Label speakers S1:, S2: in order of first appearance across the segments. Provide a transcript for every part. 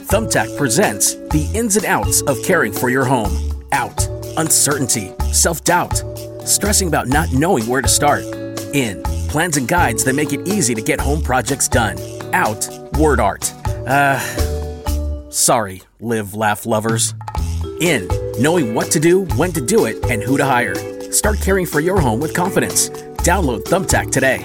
S1: Thumbtack presents the ins and outs of caring for your home. Out, uncertainty, self-doubt, stressing about not knowing where to start. In, plans and guides that make it easy to get home projects done. Out, word art. Sorry, live, laugh lovers. In, knowing what to do, when to do it, and who to hire. Start caring for your home with confidence. Download Thumbtack today.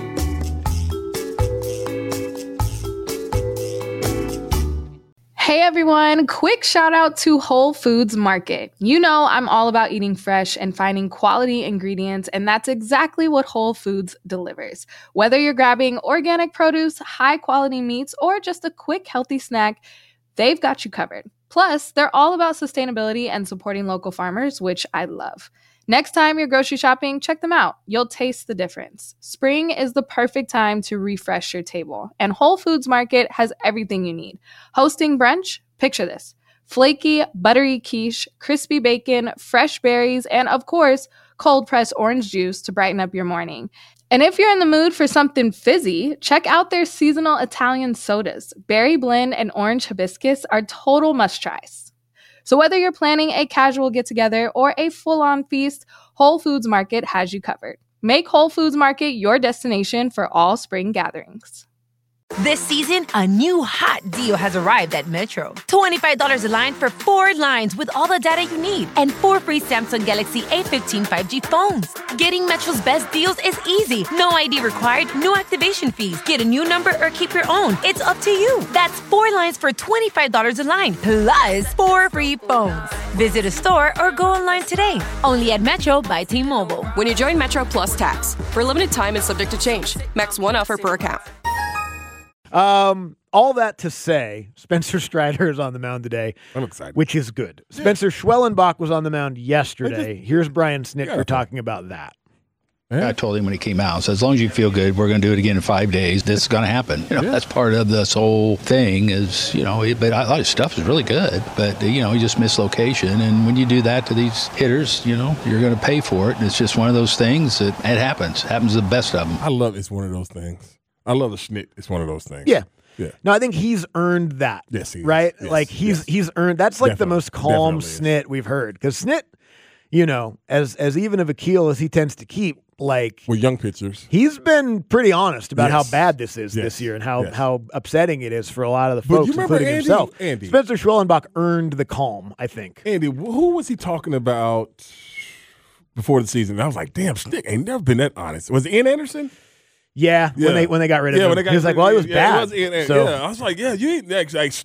S2: Hey everyone, quick shout out to Whole Foods Market. You know I'm all about eating fresh and finding quality ingredients, and that's exactly what Whole Foods delivers. Whether you're grabbing organic produce, high quality meats, or just a quick healthy snack, they've got you covered. Plus, they're all about sustainability and supporting local farmers, which I love. Next time you're grocery shopping, check them out. You'll taste the difference. Spring is the perfect time to refresh your table, and Whole Foods Market has everything you need. Hosting brunch? Picture this. Flaky, buttery quiche, crispy bacon, fresh berries, and of course, cold-pressed orange juice to brighten up your morning. And if you're in the mood for something fizzy, check out their seasonal Italian sodas. Berry blend and orange hibiscus are total must-tries. So whether you're planning a casual get-together or a full-on feast, Whole Foods Market has you covered. Make Whole Foods Market your destination for all spring gatherings.
S3: This season, a new hot deal has arrived at Metro. $25 a line for 4 lines with all the data you need and 4 free Samsung Galaxy A15 5G phones. Getting Metro's best deals is easy. No ID required, no activation fees. Get a new number or keep your own. It's up to you. That's 4 lines for $25 a line, plus 4 free phones. Visit a store or go online today. Only at Metro by T-Mobile.
S4: When you join Metro Plus Tax, for a limited time and subject to change. Max 1 offer per account.
S5: All that to say, Spencer Strider is on the mound today.
S6: I'm excited.
S5: Which is good. Spencer Schwellenbach was on the mound yesterday. Here's Brian Snitker talking about that.
S7: I told him when he came out, so as long as you feel good, we're going to do it again in 5 days. This is going to happen. That's part of this whole thing is, but a lot of stuff is really good. But, he just missed location. And when you do that to these hitters, you're going to pay for it. And it's just one of those things that it happens. It happens to the best of them.
S6: I love it's one of those things. I love the Schnitt. It's one of those things.
S5: Yeah. No, I think he's earned that.
S6: Yes, he
S5: right?
S6: is. Yes,
S5: like he's earned. That's like the most calm Snit
S6: is.
S5: we've heard. Because Snit, as even of a keel as he tends to keep, like
S6: with young pitchers,
S5: he's been pretty honest about how bad this is this year and how upsetting it is for a lot of the folks, including himself.
S6: Andy,
S5: Spencer Schwellenbach earned the calm, I think.
S6: Andy, who was he talking about before the season? I was like, damn, Snit ain't never been that honest. Was it Ian Anderson?
S5: Yeah, when they got rid of him, he was like, "Well, he was bad."
S6: I was like, "Yeah, you ain't like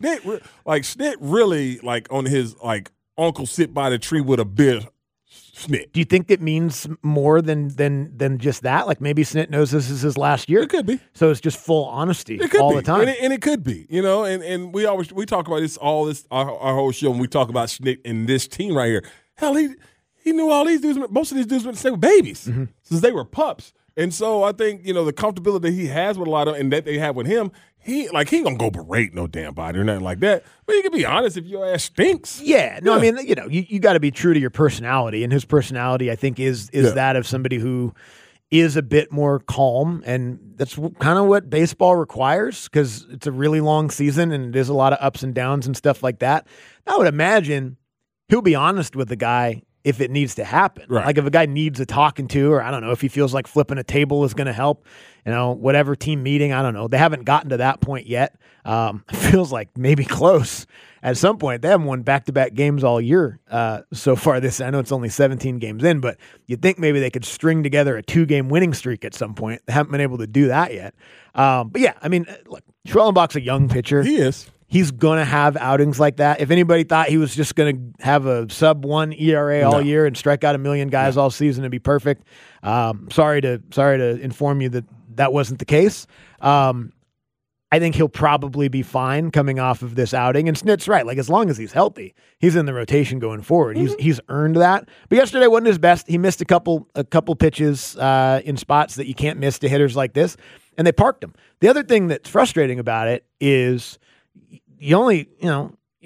S6: Snit really like on his like uncle sit by the tree with a beer." Snit.
S5: Do you think it means more than just that? Like maybe Snit knows this is his last year.
S6: It could be.
S5: So it's just full honesty all the time,
S6: and it could be. And we talk about our whole show, and we talk about Snit and this team right here. Hell, he knew all these dudes. Most of these dudes were babies since they were pups. And so I think, the comfortability that he has with a lot of and that they have with him, he ain't gonna go berate no damn body or nothing like that. But you can be honest if your ass stinks.
S5: Yeah. No, I mean, you got to be true to your personality. And his personality, I think, is that of somebody who is a bit more calm. And that's kind of what baseball requires because it's a really long season and it is a lot of ups and downs and stuff like that. I would imagine he'll be honest with the guy if it needs to happen.
S6: Right.
S5: Like if a guy needs a talking to, or I don't know, if he feels like flipping a table is going to help, whatever team meeting, I don't know. They haven't gotten to that point yet. Feels like maybe close at some point. They haven't won back-to-back games all year so far this. I know it's only 17 games in, but you'd think maybe they could string together a 2-game winning streak at some point. They haven't been able to do that yet. But yeah, I mean, look, Schwellenbach's a young pitcher.
S6: He is.
S5: He's going to have outings like that. If anybody thought he was just going to have a sub-1 ERA all year and strike out a million guys all season and be perfect, sorry to inform you that wasn't the case. I think he'll probably be fine coming off of this outing. And Snit's right. Like, as long as he's healthy, he's in the rotation going forward. He's earned that. But yesterday wasn't his best. He missed a couple pitches in spots that you can't miss to hitters like this, and they parked him. The other thing that's frustrating about it is you only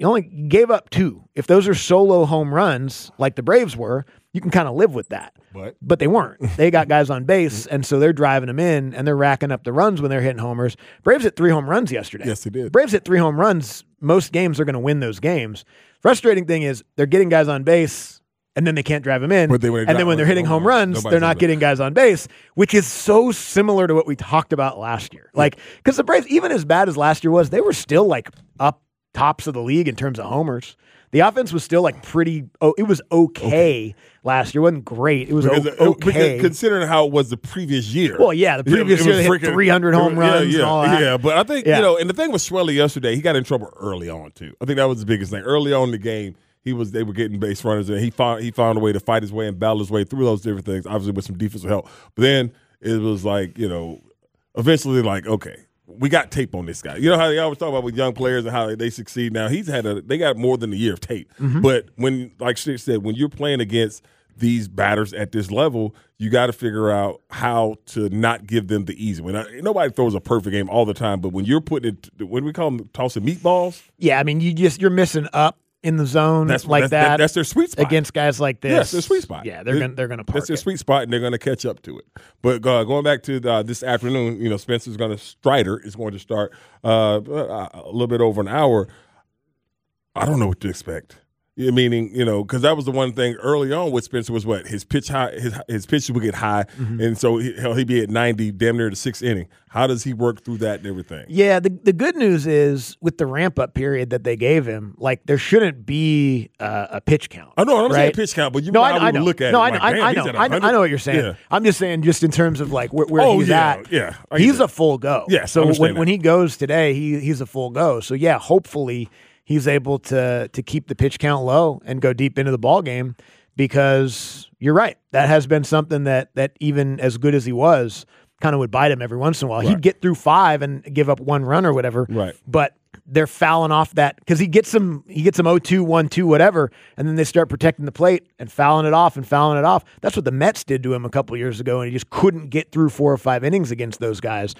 S5: You only gave up 2. If those are solo home runs like the Braves were, you can kind of live with that. But they weren't. They got guys on base, and so they're driving them in, and they're racking up the runs when they're hitting homers. Braves hit 3 home runs yesterday.
S6: Yes, they did.
S5: Braves hit 3 home runs. Most games are going to win those games. Frustrating thing is they're getting guys on base, and then they can't drive them in. And then when they're hitting home runs, they're not getting guys on base, which is so similar to what we talked about last year. Like, because the Braves, even as bad as last year was, they were still like up tops of the league in terms of homers. The offense was still like pretty. Oh, it was okay last year. It wasn't great. It was okay.
S6: Because considering how it was the previous year.
S5: Well, yeah, the previous year they hit 300 home runs and all that.
S6: Yeah, but I think, and the thing with Schwelly yesterday, he got in trouble early on, too. I think that was the biggest thing. Early on in the game, they were getting base runners, and he found a way to fight his way and battle his way through those different things, obviously with some defensive help. But then it was like, eventually like, okay, we got tape on this guy. You know how they always talk about with young players and how they succeed. Now they got more than a year of tape. Mm-hmm. But when, like Stick said, when you're playing against these batters at this level, you got to figure out how to not give them the easy one. Nobody throws a perfect game all the time, but when you're putting it, what do we call them, tossing meatballs?
S5: Yeah, I mean, you're missing up in the zone that's
S6: their sweet spot
S5: against guys like this.
S6: Yes, their sweet spot.
S5: Yeah, they're going to park.
S6: That's their sweet spot, and they're going to catch up to it. But going back to this afternoon, Strider is going to start a little bit over an hour. I don't know what to expect. Meaning, because that was the one thing early on with Spencer was what his pitch high, his pitch would get high, and so he'd be at 90, damn near the 6th inning. How does he work through that and everything?
S5: Yeah, the good news is with the ramp up period that they gave him, like there shouldn't be a pitch count.
S6: I know, I'm saying pitch count, but I know. Look at it.
S5: I know what you're saying. Yeah. I'm just saying, just in terms of like where he's at.
S6: Yeah,
S5: he's a full go.
S6: Yeah,
S5: so when he goes today, he's a full go. So yeah, hopefully he's able to keep the pitch count low and go deep into the ball game, because you're right. That has been something that even as good as he was, kind of would bite him every once in a while. Right. He'd get through 5 and give up 1 run or whatever.
S6: Right.
S5: But they're fouling off that because he gets them 0-2, 1-2, whatever, and then they start protecting the plate and fouling it off. That's what the Mets did to him a couple years ago, and he just couldn't get through 4 or 5 innings against those guys.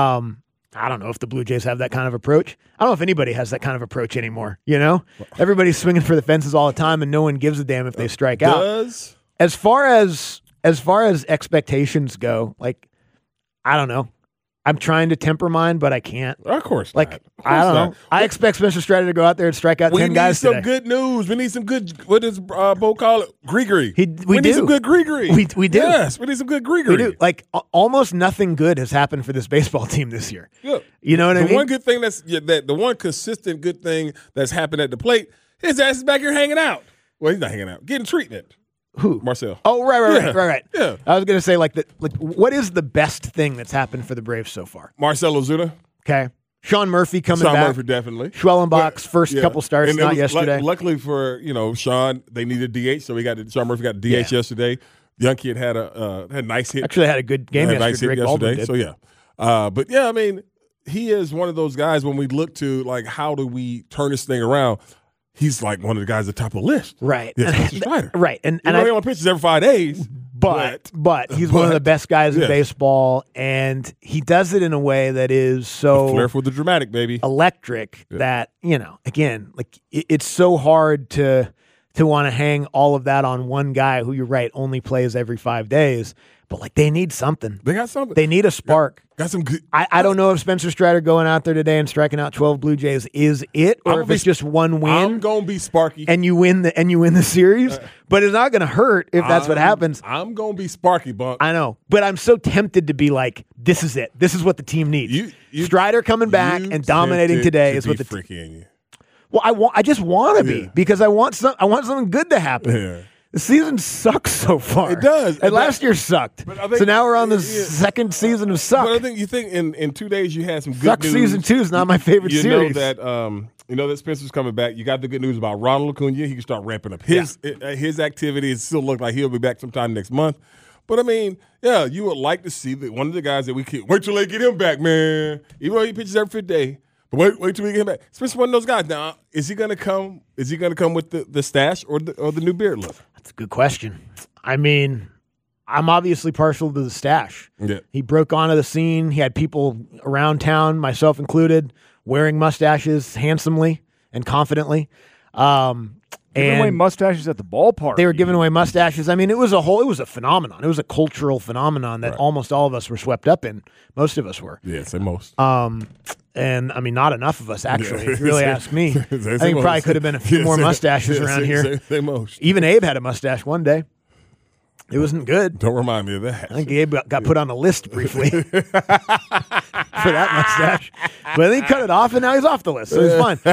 S5: I don't know if the Blue Jays have that kind of approach. I don't know if anybody has that kind of approach anymore. Everybody's swinging for the fences all the time, and no one gives a damn if they strike out. As far as expectations go, like, I don't know. I'm trying to temper mine, but I can't.
S6: Of course
S5: not.
S6: Like,
S5: I don't know. I expect Spencer Strider to go out there and strike out 10 guys today.
S6: We need some good news. We need some good, what does Bo call it? Gree-gree.
S5: We
S6: need some good gree-gree.
S5: We do.
S6: Yes, we need some good gree-gree.
S5: We do. Like, almost nothing good has happened for this baseball team this year.
S6: Yeah.
S5: You know what I mean?
S6: The one good thing the one consistent good thing that's happened at the plate, his ass is back here hanging out. Well, he's not hanging out. Getting treatment.
S5: Who?
S6: Marcell.
S5: Oh, right.
S6: Yeah.
S5: I was going to say, what is the best thing that's happened for the Braves so far?
S6: Marcell Ozuna.
S5: Okay. Sean Murphy coming back.
S6: Sean Murphy, definitely.
S5: Schwellenbach's first couple starts, not yesterday.
S6: Luckily for, Sean, they needed DH, so Sean Murphy got DH yesterday. Young kid had a nice hit.
S5: Actually had a good game yesterday.
S6: Nice hit yesterday, so yeah. But yeah, I mean, he is one of those guys when we look to, like, how do we turn this thing around? He's like one of the guys at the top of the list.
S5: Right.
S6: Yeah, Spencer Strider.
S5: Right. And
S6: he only pitches every 5 days.
S5: But he's one of the best guys in baseball, and he does it in a way that is so
S6: flair for the dramatic, baby.
S5: Electric that, again, like it's so hard to want to hang all of that on one guy who, you're right, only plays every 5 days. But, like, they need something.
S6: They got something.
S5: They need a spark.
S6: Got some good.
S5: I don't know if Spencer Strider going out there today and striking out 12 Blue Jays is it, or if it's just one win.
S6: I'm going to be Sparky.
S5: And you win the series. But it's not going to hurt if that's what happens.
S6: I'm going to be Sparky, Bunk.
S5: I know. But I'm so tempted to be like, this is it. This is what the team needs. Strider coming back and dominating today is what the team. Well, I just want to be, because I want something good to happen. Yeah. The season sucks so far.
S6: It does.
S5: And last year sucked. So now we're on the second season of suck.
S6: But you think in 2 days you had some good
S5: suck
S6: news.
S5: Season 2 is not my favorite series.
S6: You know that Spencer's coming back. You got the good news about Ronald Acuna. He can start ramping up his activity. It still look like he'll be back sometime next month. But I mean, yeah, you would like to see that one of the guys that we could wait till they get him back, man. Even though he pitches every 5th day. But wait till we get him back. Spencer, one of those guys. Now, is he going to come? Is he going to come with the stash or the new beard look?
S5: That's a good question. I mean, I'm obviously partial to the stash.
S6: Yeah.
S5: He broke onto the scene. He had people around town, myself included, wearing mustaches handsomely and confidently.
S8: Giving away mustaches at the ballpark.
S5: They were giving away mustaches. I mean, it was a phenomenon. It was a cultural phenomenon that almost all of us were swept up in. Most of us were.
S6: Yeah, say most.
S5: And I mean, not enough of us, actually, if you really ask me. I think probably could have been a few more mustaches around here.
S6: Say most.
S5: Even Abe had a mustache one day. It wasn't good.
S6: Don't remind me of that.
S5: I think Abe got put on a list briefly for that mustache. But then he cut it off, and now he's off the list, so it's fine.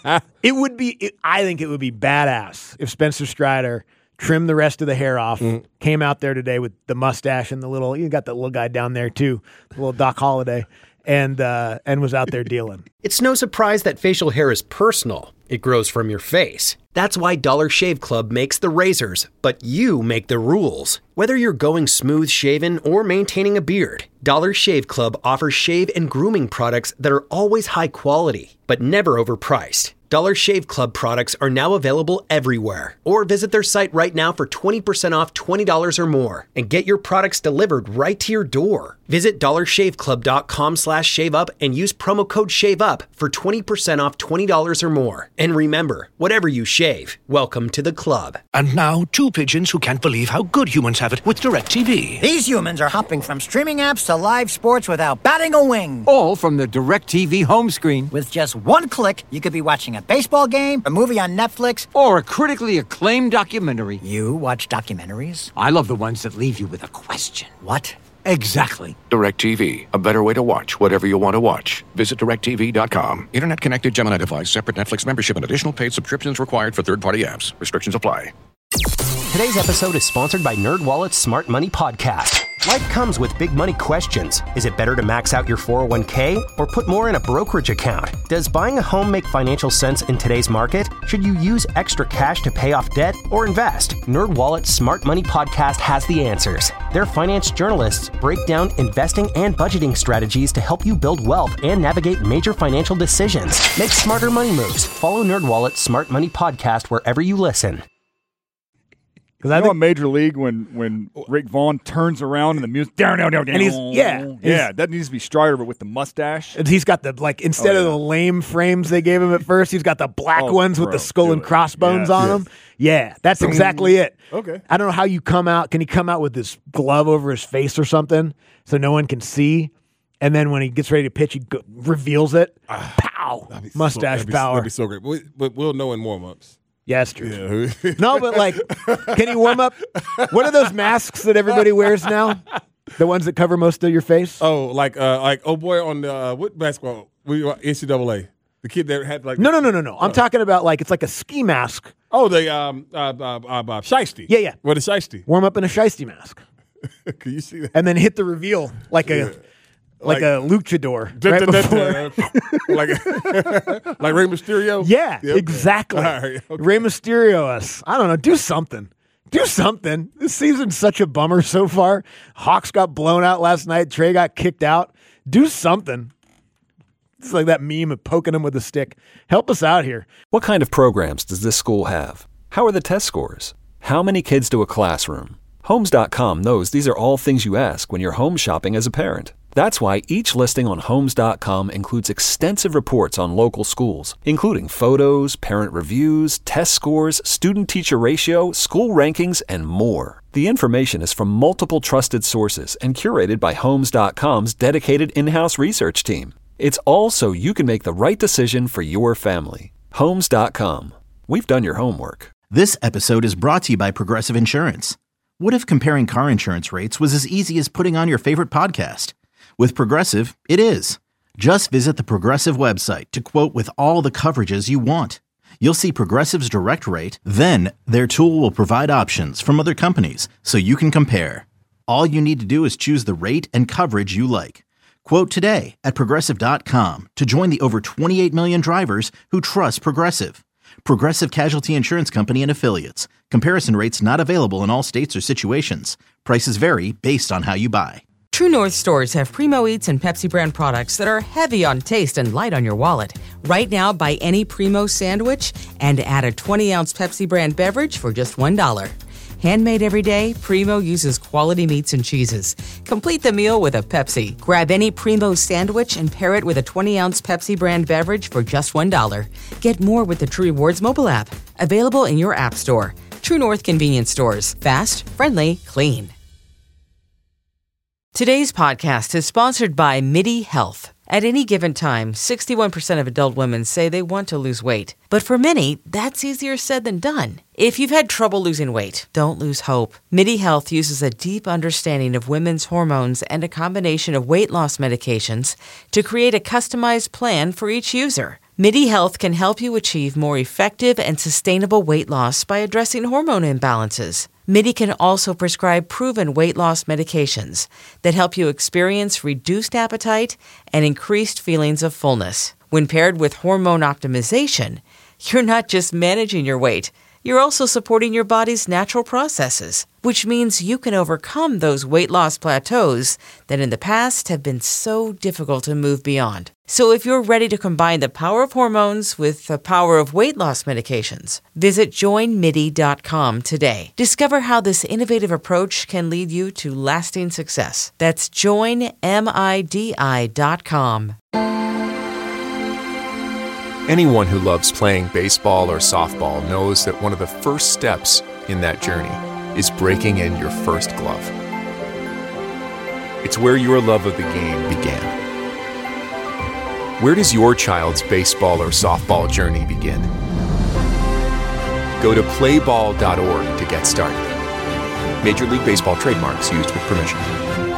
S5: I think it would be badass if Spencer Strider trimmed the rest of the hair off, came out there today with the mustache and you got that little guy down there too, the little Doc Holliday, and was out there dealing.
S9: It's no surprise that facial hair is personal. It grows from your face. That's why Dollar Shave Club makes the razors, but you make the rules. Whether you're going smooth shaven or maintaining a beard, Dollar Shave Club offers shave and grooming products that are always high quality, but never overpriced. Dollar Shave Club products are now available everywhere. Or visit their site right now for 20% off $20 or more and get your products delivered right to your door. Visit dollarshaveclub.com/shaveup and use promo code SHAVEUP for 20% off $20 or more. And remember, whatever you shave, welcome to the club.
S10: And now, two pigeons who can't believe how good humans have it with DirecTV.
S11: These humans are hopping from streaming apps to live sports without batting a wing.
S12: All from the DirecTV home screen.
S11: With just one click, you could be watching a baseball game, a movie on Netflix,
S12: or a critically acclaimed documentary.
S11: You watch documentaries?
S12: I love the ones that leave you with a question.
S11: What?
S12: Exactly.
S10: DirecTV, a better way to watch whatever you want to watch. Visit DirecTV.com. Internet connected Gemini device, separate Netflix membership, and additional paid subscriptions required for third-party apps. Restrictions apply.
S13: Today's episode is sponsored by NerdWallet's Smart Money Podcast. Life comes with big money questions. Is it better to max out your 401k or put more in a brokerage account? Does buying a home make financial sense in today's market? Should you use extra cash to pay off debt or invest? NerdWallet's Smart Money Podcast has the answers. Their finance journalists break down investing and budgeting strategies to help you build wealth and navigate major financial decisions. Make smarter money moves. Follow NerdWallet's Smart Money Podcast wherever you listen.
S8: Because I know in Major League when Rick Vaughn turns around and the music down,
S5: and he's
S8: that needs to be Strider, but with the mustache.
S5: And he's got the instead of the lame frames they gave him at first, he's got the black ones with the skull and crossbones on them. Yeah, that's exactly it.
S6: Okay,
S5: I don't know how you come out. Can he come out with this glove over his face or something so no one can see? And then when he gets ready to pitch, he reveals it. Pow! Mustache power.
S6: That'd be so great. But we'll know in warm-ups.
S5: Yeah, it's true. Yeah. No, but can you warm up? What are those masks that everybody wears now? The ones that cover most of your face?
S6: Oh, like boy on what basketball? NCAA. The kid that had
S5: No. I'm talking about it's like a ski mask.
S6: Oh, the shiesty.
S5: Yeah.
S6: What a shiesty.
S5: Warm up in a shiesty mask.
S6: Can you see that?
S5: And then hit the reveal like a luchador.
S6: Like Rey Mysterio?
S5: Yeah, exactly.
S6: Right, okay.
S5: Rey Mysterio us. I don't know. Do something. This season's such a bummer so far. Hawks got blown out last night. Trey got kicked out. Do something. It's like that meme of poking him with a stick. Help us out here.
S14: What kind of programs does this school have? How are the test scores? How many kids do a classroom? Homes.com knows these are all things you ask when you're home shopping as a parent. That's why each listing on Homes.com includes extensive reports on local schools, including photos, parent reviews, test scores, student-teacher ratio, school rankings, and more. The information is from multiple trusted sources and curated by Homes.com's dedicated in-house research team. It's all so you can make the right decision for your family. Homes.com. We've done your homework.
S15: This episode is brought to you by Progressive Insurance. What if comparing car insurance rates was as easy as putting on your favorite podcast? With Progressive, it is. Just visit the Progressive website to quote with all the coverages you want. You'll see Progressive's direct rate, then their tool will provide options from other companies so you can compare. All you need to do is choose the rate and coverage you like. Quote today at Progressive.com to join the over 28 million drivers who trust Progressive. Progressive Casualty Insurance Company and Affiliates. Comparison rates not available in all states or situations. Prices vary based on how you buy.
S16: True North stores have Primo Eats and Pepsi brand products that are heavy on taste and light on your wallet. Right now, buy any Primo sandwich and add a 20-ounce Pepsi brand beverage for just $1. Handmade every day, Primo uses quality meats and cheeses. Complete the meal with a Pepsi. Grab any Primo sandwich and pair it with a 20-ounce Pepsi brand beverage for just $1. Get more with the True Rewards mobile app. Available in your app store. True North convenience stores. Fast, friendly, clean. Today's podcast is sponsored by MIDI Health. At any given time, 61% of adult women say they want to lose weight. But for many, that's easier said than done. If you've had trouble losing weight, don't lose hope. MIDI Health uses a deep understanding of women's hormones and a combination of weight loss medications to create a customized plan for each user. MIDI Health can help you achieve more effective and sustainable weight loss by addressing hormone imbalances. MIDI can also prescribe proven weight loss medications that help you experience reduced appetite and increased feelings of fullness. When paired with hormone optimization, you're not just managing your weight, you're also supporting your body's natural processes, which means you can overcome those weight loss plateaus that in the past have been so difficult to move beyond. So if you're ready to combine the power of hormones with the power of weight loss medications, visit joinmidi.com today. Discover how this innovative approach can lead you to lasting success. That's joinmidi.com.
S17: Anyone who loves playing baseball or softball knows that one of the first steps in that journey is breaking in your first glove. It's where your love of the game began. Where does your child's baseball or softball journey begin? Go to playball.org to get started. Major League Baseball trademarks used with permission.